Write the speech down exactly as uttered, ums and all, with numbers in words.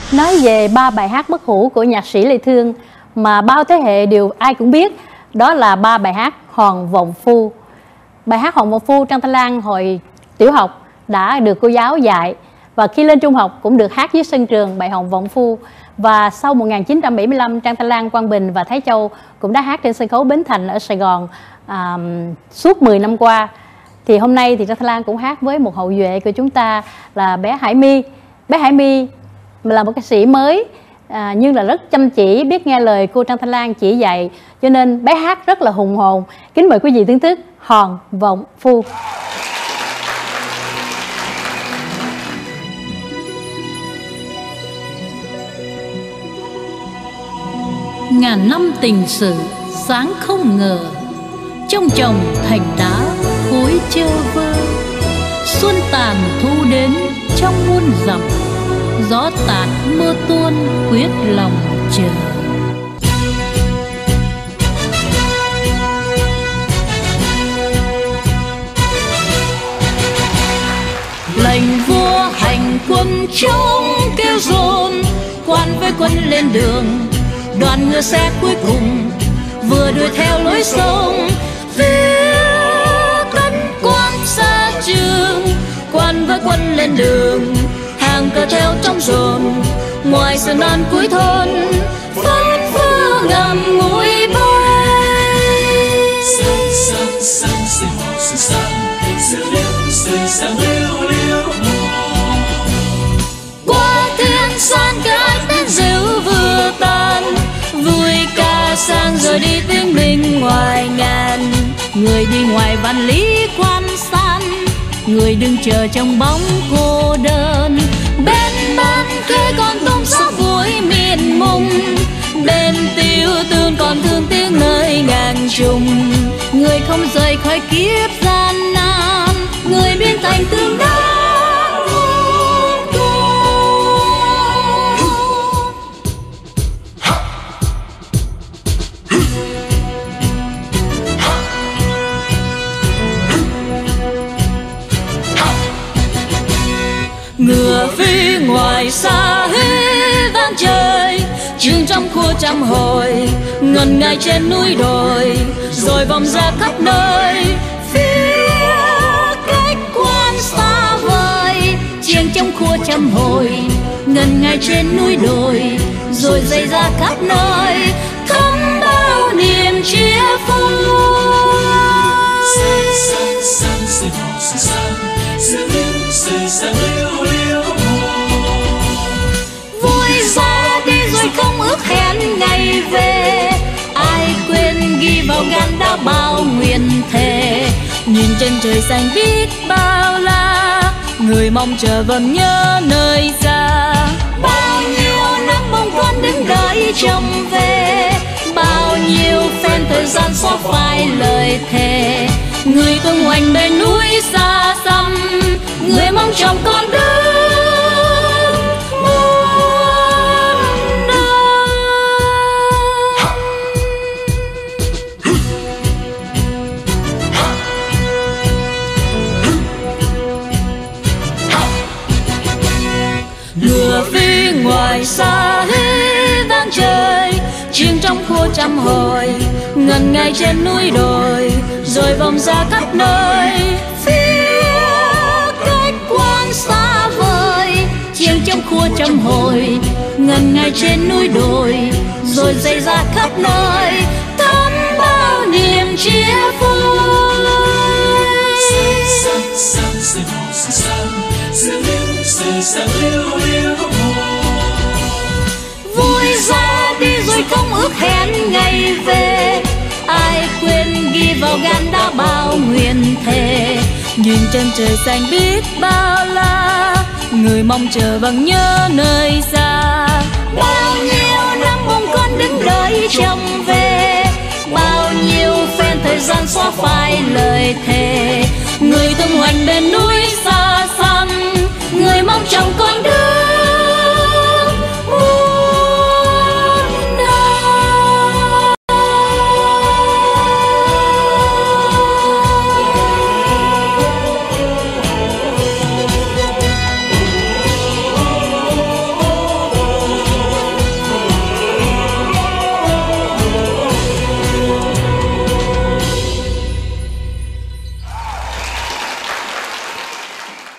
Nói về ba bài hát bất hủ của nhạc sĩ Lê Thương mà bao thế hệ đều ai cũng biết, đó là ba bài hát Hòn Vọng Phu. Bài hát Hòn Vọng Phu Trang Thanh Lan hồi tiểu học đã được cô giáo dạy, và khi lên trung học cũng được hát dưới sân trường bài Hòn Vọng Phu. Và sau một nghìn chín trăm bảy mươi lăm, Trang Thanh Lan, Quang Bình và Thái Châu cũng đã hát trên sân khấu Bến Thành ở Sài Gòn à, suốt mười năm qua. Thì hôm nay thì Trang Thanh Lan cũng hát với một hậu duệ của chúng ta là bé Hải My. Bé Hải My là một ca sĩ mới à, nhưng là rất chăm chỉ, biết nghe lời cô Trang Thanh Lan chỉ dạy, cho nên bé hát rất là hùng hồn. Kính mời quý vị thưởng thức Hòn Vọng Phu. Ngàn năm tình sự sáng không ngờ, trong chồng thành đá khối chơ vơ. Xuân tàn thu đến trong muôn dặm, gió tạt mưa tuôn quyết lòng chờ. Lệnh vua hành quân chống kêu dồn, quan với quân lên đường, đoàn ngựa xe cuối cùng vừa đuổi theo lối sông. Phía tân quan xa trường, quan với quân lên đường, hàng cờ theo trong rồn. Ngoài sườn non cuối thôn, phấn phương ngầm ngùi bay. Sáng sáng sáng xinh hò xinh sáng, xinh liễu xinh sáng liễu liễu hò. Qua thiên san cái tiếng rượu vừa tan, vui ca sang rồi đi tiếng bình ngoài ngàn. Người đi ngoài vạn lý quan san, người đứng chờ trong bóng cô đơn. Bên ban khê còn tôm gió vui miền mông, bên tiêu tương còn thương tiếng nơi ngàn trùng. Người không rời khỏi kiếp gian nan, người biến thành tương đá. Ngựa phi ngoài xa hí vang trời, chim trong khua trăm hồi ngần ngài trên núi đồi, rồi vòng ra khắp nơi. Phía cách quan xa vời, chiêng trong khua trăm hồi ngần ngài trên núi đồi, rồi dày ra khắp nơi thắm bao niềm chia vui. Sáng sáng sáng xinh hò xinh sáng, xinh liễu xinh sáng liễu liễu hò. Vui ra đi rồi không ước hẹn ngày về, ai quên ghi vào gan đã bao nguyện thề. Nhìn trên trời xanh biết bao la, người mong chờ vẫn nhớ nơi xa. Bao nhiêu năm mong con đứng đợi chồng về, bao nhiêu phen thời gian xóa phai lời thề. Người tung hoành bên núi xa xăm, người mong chồng con đứng muôn đời. Ngựa phi ngoài xa hí vang trời, chim trong khua trăm hồi ngần ngài trên núi đồi, rồi vòng ra khắp nơi. Phía cách quan xa vời, chiêng trong khua trăm hồi ngần ngài trên núi đồi, rồi dày ra khắp nơi thắm bao niềm chia vui. Sáng sáng xinh hò xinh sáng, xinh liễu xinh sáng liễu liễu hò. Vui ra đi rồi không ước hẹn ngày về, ai quên ghi vào gan đã bao nguyện thề. Nhìn chân trời xanh biết bao la, người mong chờ bằng nhớ nơi xa. Bao nhiêu năm mong con đứng đợi chồng về, bao nhiêu phen thời gian xóa phai lời thề. Người tung hoành bên núi xa xăm, người mong chồng con đứng